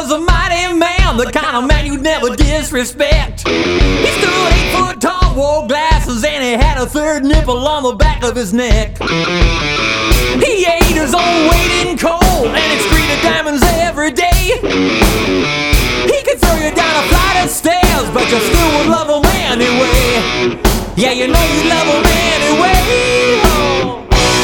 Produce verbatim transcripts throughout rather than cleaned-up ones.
was a mighty man, the kind of man you'd never disrespect. He stood eight foot tall, wore glasses, and he had a third nipple on the back of his neck. He ate his own weight in coal and excreted diamonds every day. He could throw you down a flight of stairs, but you still would love him anyway. Yeah, you know you love him anyway. Oh.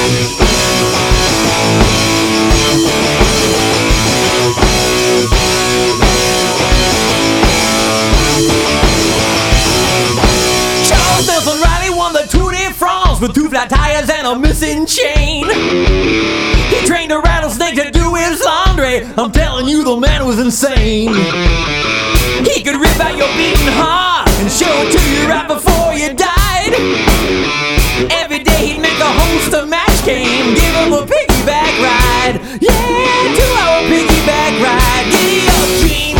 Charles Nelson Riley won the Tour de France with two flat tires and a missing chain. He trained a rattlesnake to do his laundry. I'm telling you, the man was insane. He could rip out your beating heart and show it to you right before you died. Every day he'd make a host a match game, give him a piggyback ride. Yeah, two hour piggyback ride. Giddy up, Gene.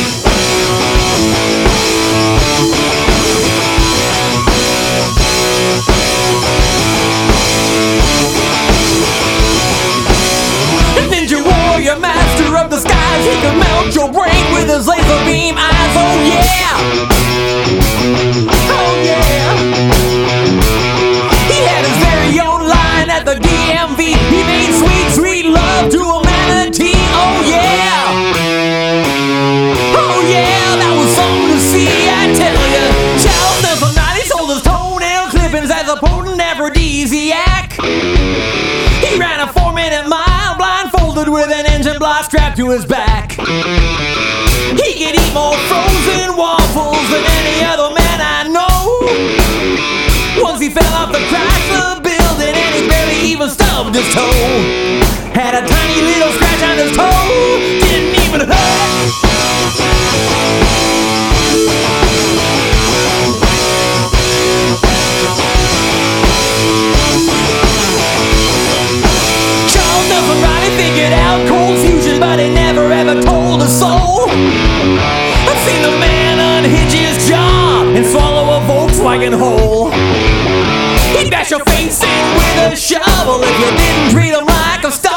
Ninja warrior, master of the skies, he could melt your brain with his laser beam eyes. Oh yeah, oh yeah. He had his very own line at the D M V. He made sweet, sweet love to a manatee. Oh yeah, oh yeah, that was something to see, I tell ya. Charles Nelson Riley sold his toenail clippings as a potent aphrodisiac. He ran a four minute mile blindfolded with an engine block strapped to his back. He could eat more frozen waffles than any other man I know. Once he fell off the Chrysler building and he barely even stubbed his toe. Had a tiny little scratch on his toe, didn't even hurt. Charles Nelson Riley figured out cold fusion, but he never ever told a soul. I've seen the man unhinge his jaw and swallow a Volkswagen whole. He'd bash your face in with a shovel if you didn't treat him like a star.